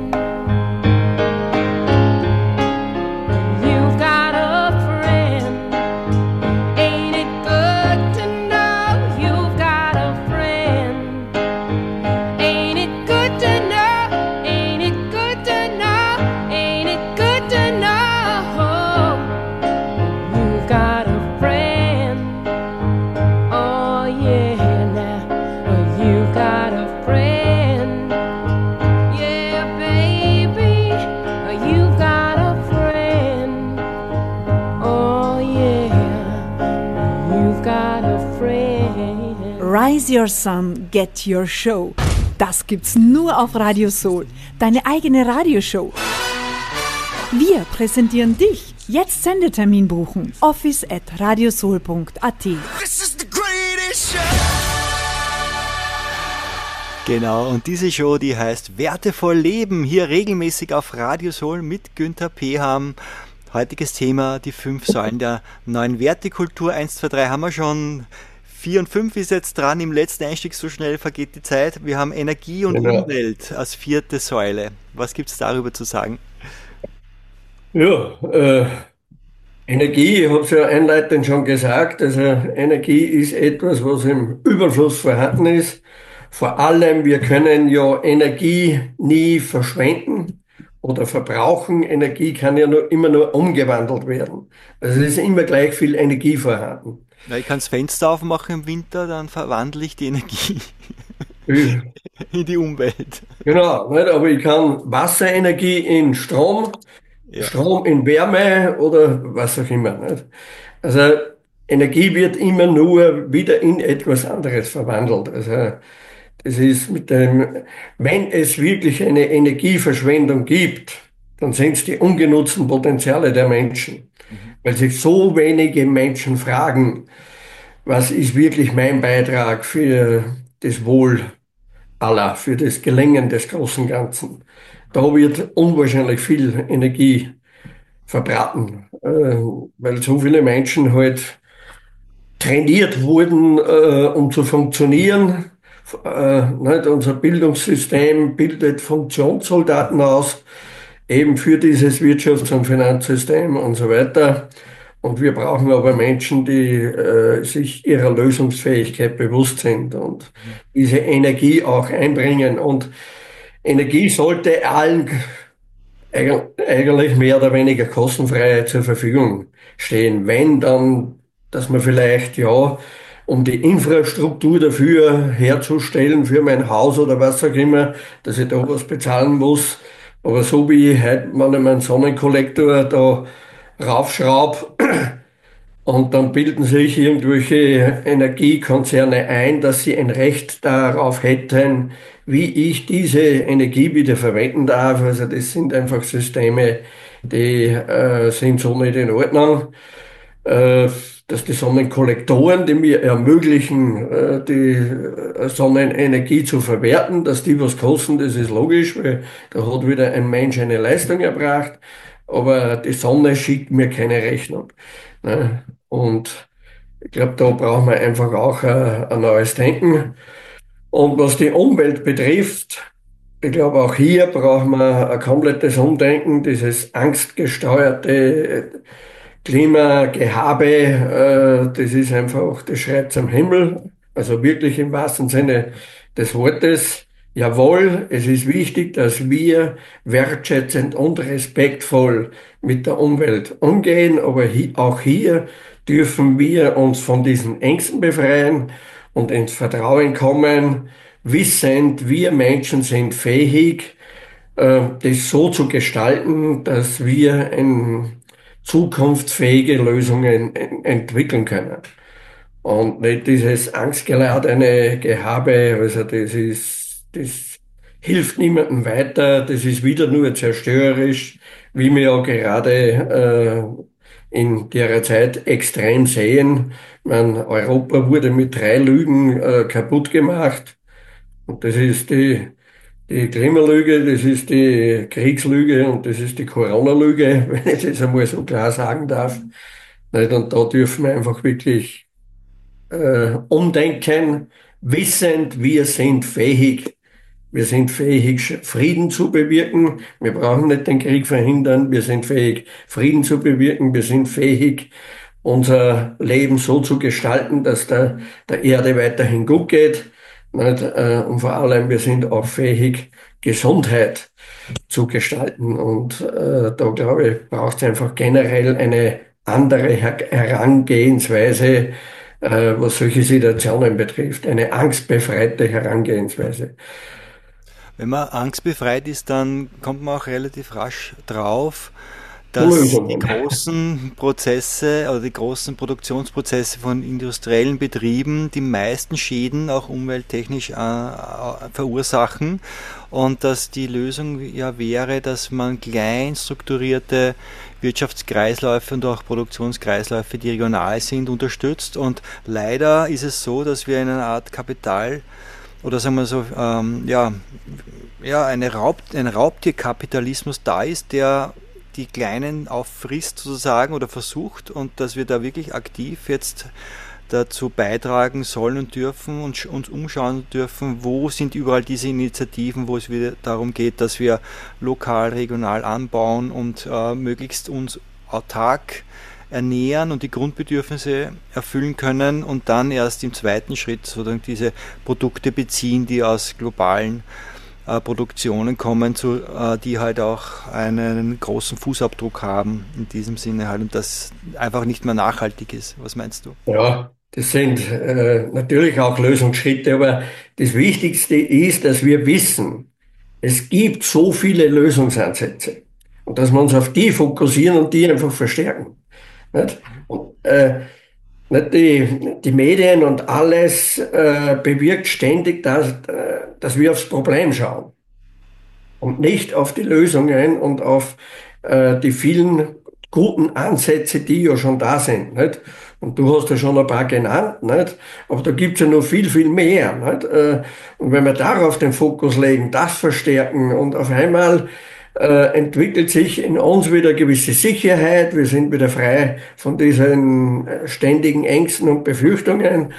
Speaker 6: You've got a friend. Ain't it good to know you've got a friend? Ain't it good to know? Ain't it good to know? Ain't it good to know you've got a friend? Oh yeah, now you've got a friend. Yeah, baby, you've got a friend. Oh yeah, you've got a friend.
Speaker 7: Rise Your Sun, Get Your Show. Das gibt's nur auf Radio Soul, deine eigene Radioshow. Wir präsentieren dich. Jetzt Sendetermin buchen. office@radiosoul.at.
Speaker 4: This is the greatest show.
Speaker 2: Genau, und diese Show, die heißt Wertevoll Leben, hier regelmäßig auf Radio Soul mit Günther Peham. Heutiges Thema, die 5 Säulen der neuen Wertekultur. 1, 2, 3 haben wir schon. 4 und 5 ist jetzt dran, im letzten Einstieg, so schnell vergeht die Zeit. Wir haben Energie und
Speaker 3: Genau.
Speaker 2: Umwelt als 4. Säule. Was gibt es darüber zu sagen?
Speaker 3: Ja, Energie, ich habe es ja einleitend schon gesagt, also Energie ist etwas, was im Überfluss vorhanden ist. Vor allem, wir können ja Energie nie verschwenden oder verbrauchen. Energie kann ja immer nur umgewandelt werden. Also es ist immer gleich viel Energie vorhanden.
Speaker 2: Na, ich kann das Fenster aufmachen im Winter, dann verwandle ich die Energie
Speaker 3: Ja.
Speaker 2: in die Umwelt.
Speaker 3: Genau, nicht? Aber ich kann Wasserenergie in Strom,
Speaker 2: Ja.
Speaker 3: Strom in Wärme oder was auch immer. Nicht? Also Energie wird immer nur wieder in etwas anderes verwandelt. Also das ist mit dem, wenn es wirklich eine Energieverschwendung gibt, dann sind es die ungenutzten Potenziale der Menschen. Weil sich so wenige Menschen fragen, was ist wirklich mein Beitrag für das Wohl aller, für das Gelingen des großen Ganzen. Da wird unwahrscheinlich viel Energie verbraten, weil so viele Menschen halt trainiert wurden, um zu funktionieren. Nicht? Unser Bildungssystem bildet Funktionssoldaten aus, eben für dieses Wirtschafts- und Finanzsystem und so weiter. Und wir brauchen aber Menschen, die sich ihrer Lösungsfähigkeit bewusst sind und diese Energie auch einbringen. Und Energie sollte allen eigentlich mehr oder weniger kostenfrei zur Verfügung stehen. Wenn dann, dass man vielleicht, ja, um die Infrastruktur dafür herzustellen, für mein Haus oder was auch immer, dass ich da was bezahlen muss. Aber so wie ich heute, wenn ich meinen Sonnenkollektor da raufschraube, und dann bilden sich irgendwelche Energiekonzerne ein, dass sie ein Recht darauf hätten, wie ich diese Energie wieder verwenden darf. Also das sind einfach Systeme, die sind so nicht in Ordnung. Dass die Sonnenkollektoren, die mir ermöglichen, die Sonnenenergie zu verwerten, dass die was kosten, das ist logisch, weil da hat wieder ein Mensch eine Leistung erbracht. Aber die Sonne schickt mir keine Rechnung. Ne? Und ich glaube, da brauchen wir einfach auch ein neues Denken. Und was die Umwelt betrifft, ich glaube, auch hier brauchen wir ein komplettes Umdenken, dieses angstgesteuerte Klimagehabe, das ist einfach, das schreit zum Himmel. Also wirklich im wahrsten Sinne des Wortes. Jawohl, es ist wichtig, dass wir wertschätzend und respektvoll mit der Umwelt umgehen, aber auch hier dürfen wir uns von diesen Ängsten befreien und ins Vertrauen kommen, wissend, wir Menschen sind fähig, das so zu gestalten, dass wir zukunftsfähige Lösungen entwickeln können. Und nicht dieses angstgeladene Gehabe, also das hilft niemandem weiter, das ist wieder nur zerstörerisch, wie wir ja gerade in der Zeit extrem sehen. Europa wurde mit 3 Lügen kaputt gemacht. Und das ist die Klimalüge, das ist die Kriegslüge und das ist die Corona-Lüge, wenn ich das einmal so klar sagen darf. Und da dürfen wir einfach wirklich umdenken, wissend, wir sind fähig. Wir sind fähig, Frieden zu bewirken. Wir brauchen nicht den Krieg verhindern. Wir sind fähig, Frieden zu bewirken. Wir sind fähig, unser Leben so zu gestalten, dass der Erde weiterhin gut geht. Und vor allem, wir sind auch fähig, Gesundheit zu gestalten. Und da glaube ich, braucht es einfach generell eine andere Herangehensweise, was solche Situationen betrifft. Eine angstbefreite Herangehensweise.
Speaker 2: Wenn man angstbefreit ist, dann kommt man auch relativ rasch drauf, dass die großen Prozesse oder die großen Produktionsprozesse von industriellen Betrieben die meisten Schäden auch umwelttechnisch verursachen und dass die Lösung ja wäre, dass man klein strukturierte Wirtschaftskreisläufe und auch Produktionskreisläufe, die regional sind, unterstützt. Und leider ist es so, dass wir in einer Art Kapital oder sagen wir so, ein Raubtierkapitalismus da ist, der die Kleinen auffrisst sozusagen oder versucht, und dass wir da wirklich aktiv jetzt dazu beitragen sollen und dürfen und uns umschauen dürfen, wo sind überall diese Initiativen, wo es wieder darum geht, dass wir lokal, regional anbauen und möglichst uns autark ernähren und die Grundbedürfnisse erfüllen können und dann erst im zweiten Schritt sozusagen diese Produkte beziehen, die aus globalen Produktionen kommen, die halt auch einen großen Fußabdruck haben in diesem Sinne halt und das einfach nicht mehr nachhaltig ist. Was meinst du?
Speaker 3: Ja, das sind natürlich auch Lösungsschritte, aber das Wichtigste ist, dass wir wissen, es gibt so viele Lösungsansätze und dass wir uns auf die fokussieren und die einfach verstärken. Nicht? Und, nicht die Medien und alles bewirkt ständig, dass wir aufs Problem schauen und nicht auf die Lösungen und auf die vielen guten Ansätze, die ja schon da sind. Nicht? Und du hast ja schon ein paar genannt, nicht? Aber da gibt's ja noch viel, viel mehr. Nicht? Und wenn wir darauf den Fokus legen, das verstärken und auf einmal entwickelt sich in uns wieder gewisse Sicherheit. Wir sind wieder frei von diesen ständigen Ängsten und Befürchtungen.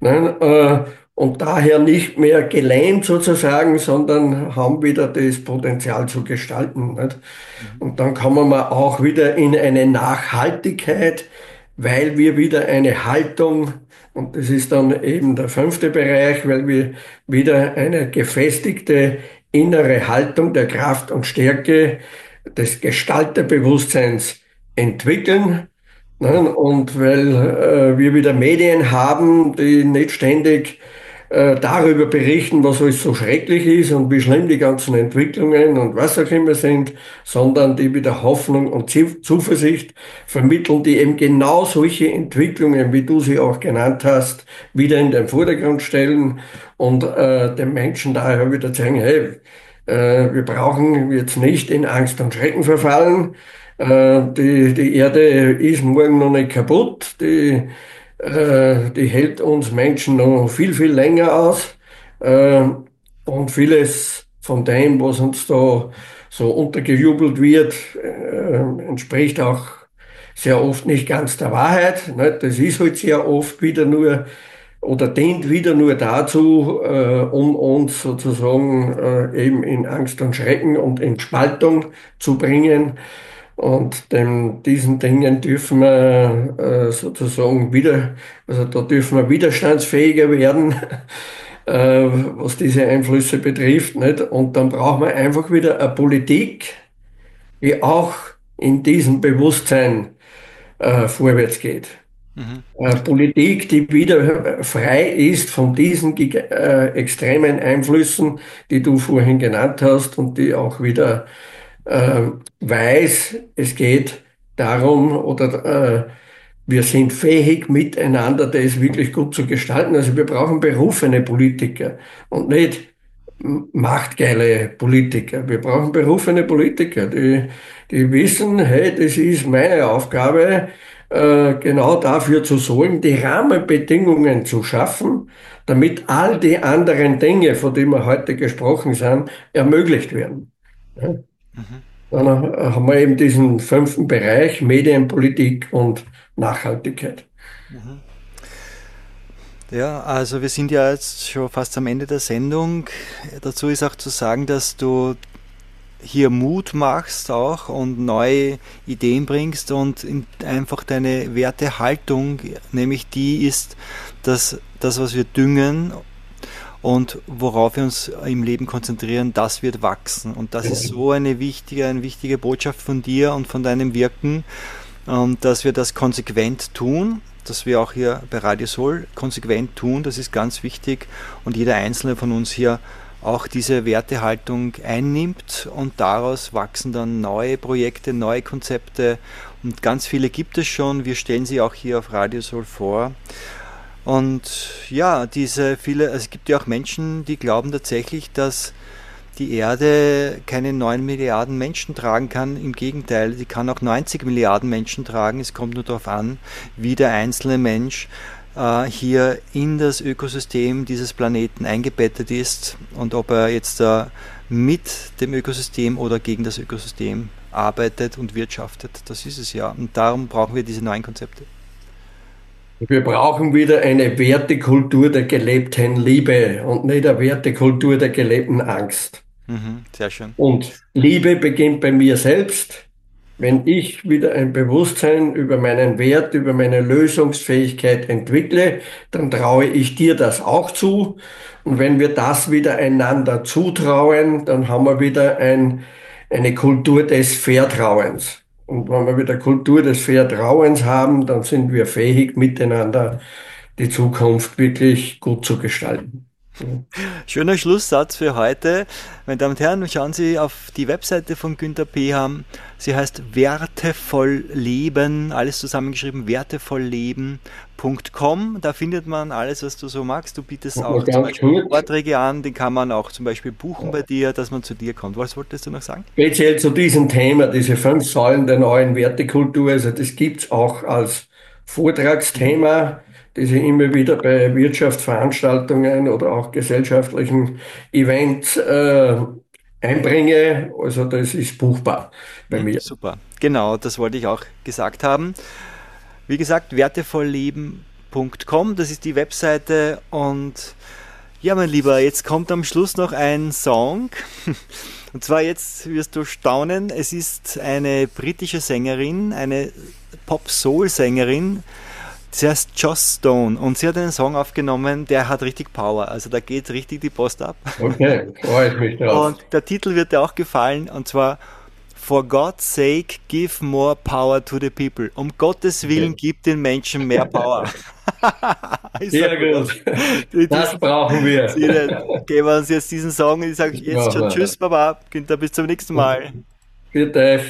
Speaker 3: Ne? Und daher nicht mehr gelähmt sozusagen, sondern haben wieder das Potenzial zu gestalten. Nicht? Und dann kommen wir auch wieder in eine Nachhaltigkeit, weil wir wieder eine Haltung, und das ist dann eben der 5. Bereich, weil wir wieder eine gefestigte innere Haltung der Kraft und Stärke des Gestalterbewusstseins entwickeln. Und weil wir wieder Medien haben, die nicht ständig darüber berichten, was alles so schrecklich ist und wie schlimm die ganzen Entwicklungen und was auch immer sind, sondern die wieder Hoffnung und Zuversicht vermitteln, die eben genau solche Entwicklungen, wie du sie auch genannt hast, wieder in den Vordergrund stellen und den Menschen daher wieder zeigen, hey, wir brauchen jetzt nicht in Angst und Schrecken verfallen. Die Erde ist morgen noch nicht kaputt. Die hält uns Menschen noch viel, viel länger aus. Und vieles von dem, was uns da so untergejubelt wird, entspricht auch sehr oft nicht ganz der Wahrheit. Nicht? Das ist halt sehr oft wieder nur oder dient wieder nur dazu, um uns sozusagen eben in Angst und Schrecken und in Spaltung zu bringen. Und diesen Dingen dürfen wir sozusagen da dürfen wir widerstandsfähiger werden, was diese Einflüsse betrifft, nicht? Und dann brauchen wir einfach wieder eine Politik, die auch in diesem Bewusstsein vorwärts geht. Politik, die wieder frei ist von diesen extremen Einflüssen, die du vorhin genannt hast und die auch wieder weiß, es geht darum oder wir sind fähig, miteinander das wirklich gut zu gestalten. Also wir brauchen berufene Politiker und nicht machtgeile Politiker. Wir brauchen berufene Politiker, die wissen, hey, das ist meine Aufgabe, genau dafür zu sorgen, die Rahmenbedingungen zu schaffen, damit all die anderen Dinge, von denen wir heute gesprochen haben, ermöglicht werden. Ja? Dann haben wir eben diesen 5. Bereich, Medienpolitik und Nachhaltigkeit.
Speaker 2: Ja, also wir sind ja jetzt schon fast am Ende der Sendung. Dazu ist auch zu sagen, dass du hier Mut machst auch und neue Ideen bringst und einfach deine Wertehaltung, nämlich die ist, dass das, was wir düngen und worauf wir uns im Leben konzentrieren, das wird wachsen. Und das ist so eine wichtige Botschaft von dir und von deinem Wirken, dass wir das konsequent tun, dass wir auch hier bei Radio Soul konsequent tun, das ist ganz wichtig und jeder Einzelne von uns hier auch diese Wertehaltung einnimmt und daraus wachsen dann neue Projekte, neue Konzepte und ganz viele gibt es schon, wir stellen sie auch hier auf Radio Soul vor. Und ja, es gibt ja auch Menschen, die glauben tatsächlich, dass die Erde keine 9 Milliarden Menschen tragen kann. Im Gegenteil, sie kann auch 90 Milliarden Menschen tragen. Es kommt nur darauf an, wie der einzelne Mensch hier in das Ökosystem dieses Planeten eingebettet ist und ob er jetzt mit dem Ökosystem oder gegen das Ökosystem arbeitet und wirtschaftet. Das ist es ja. Und darum brauchen wir diese neuen Konzepte.
Speaker 3: Wir brauchen wieder eine Wertekultur der gelebten Liebe und nicht eine Wertekultur der gelebten Angst.
Speaker 2: Sehr schön.
Speaker 3: Und Liebe beginnt bei mir selbst. Wenn ich wieder ein Bewusstsein über meinen Wert, über meine Lösungsfähigkeit entwickle, dann traue ich dir das auch zu. Und wenn wir das wieder einander zutrauen, dann haben wir wieder eine Kultur des Vertrauens. Und wenn wir wieder Kultur des Vertrauens haben, dann sind wir fähig, miteinander die Zukunft wirklich gut zu gestalten.
Speaker 2: Schöner Schlusssatz für heute. Meine Damen und Herren, schauen Sie auf die Webseite von Günther Peham. Sie heißt Wertevoll Leben, alles zusammengeschrieben, wertevollleben.com. Da findet man alles, was du so magst. Du bietest auch zum Beispiel Vorträge an, den kann man auch zum Beispiel buchen bei dir, dass man zu dir kommt. Was wolltest du noch sagen?
Speaker 3: Speziell zu diesem Thema, diese 5 Säulen der neuen Wertekultur, also das gibt's auch als Vortragsthema, die ich immer wieder bei Wirtschaftsveranstaltungen oder auch gesellschaftlichen Events einbringe. Also das ist buchbar bei mir.
Speaker 2: Super, genau, das wollte ich auch gesagt haben. Wie gesagt, wertevollleben.com, das ist die Webseite und ja, mein Lieber, jetzt kommt am Schluss noch ein Song und zwar jetzt wirst du staunen, es ist eine britische Sängerin, eine Pop-Soul-Sängerin. Sie heißt Joss Stone und sie hat einen Song aufgenommen, der hat richtig Power, also da geht richtig die Post ab.
Speaker 3: Okay, freue ich mich drauf.
Speaker 2: Und der Titel wird dir auch gefallen und zwar For God's sake, give more power to the people. Um Gottes Willen, gib den Menschen mehr Power.
Speaker 3: Sehr gut. Das brauchen wir.
Speaker 2: Geben wir uns jetzt diesen Song und ich sage jetzt schon Tschüss, Baba, Günther, bis zum nächsten Mal.
Speaker 3: Bitte.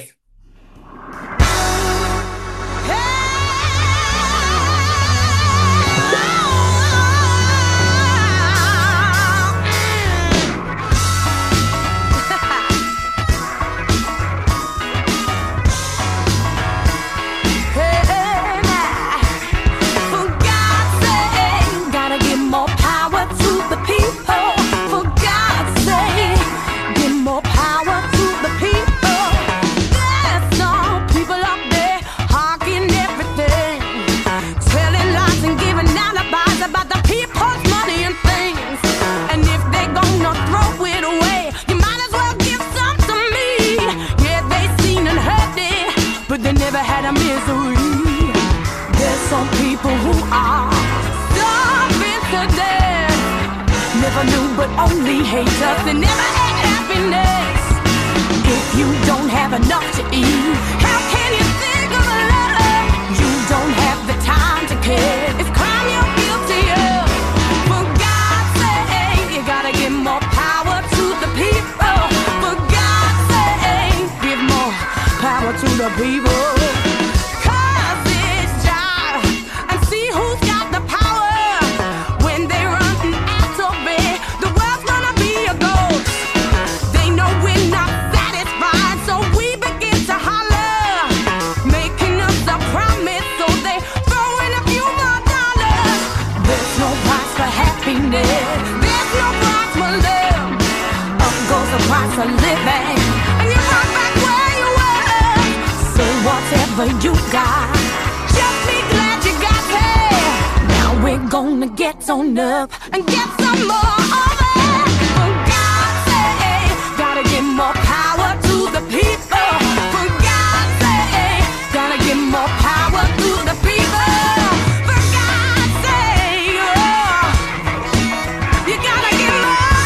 Speaker 8: But only hate us and never had happiness. If you don't have enough to eat, how can you think of love? You don't have the time to care. It's crime you're guilty of. For God's sake, you gotta give more power to the people. For God's sake, give more power to the people. Go. gonna get on up and get some more of it. For God's sake, gotta give more power to the people. For God's sake, gotta give more power to the people. For God's sake, oh, you gotta give more.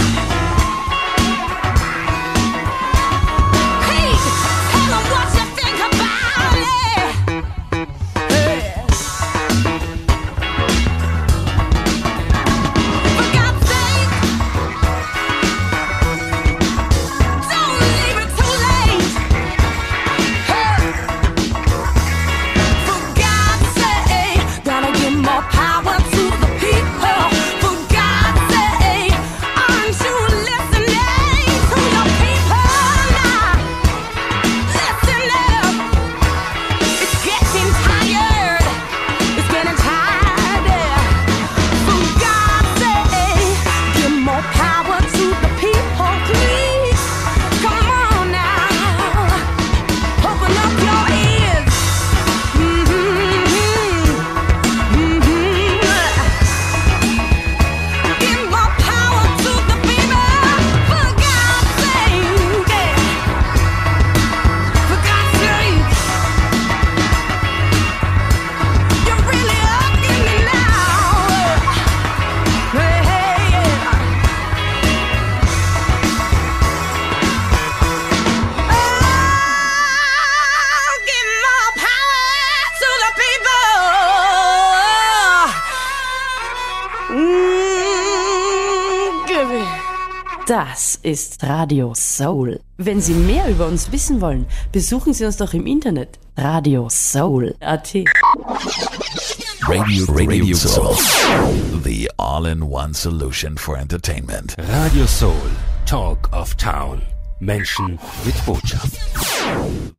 Speaker 8: Hey, tell them what you think about it. Hey. For God's sake, don't leave it too late. Hey. For God's sake, gotta give more power to the people. For God's sake, aren't you listening to your people now? Listen up, it's getting tired. It's getting tired. For God's sake, give more power to the people, please. Come on now, open up your ears. Give more power to the people. For God's sake, for God's sake, you're really asking me now. Hey, give more power to the people. Give it.
Speaker 9: Das ist Radio Soul. Wenn Sie mehr über uns wissen wollen, besuchen Sie uns doch im Internet radiosoul.at.
Speaker 10: Radio Soul. The all-in-one solution for entertainment.
Speaker 1: Radio Soul, Talk of Town. Menschen mit Botschaft.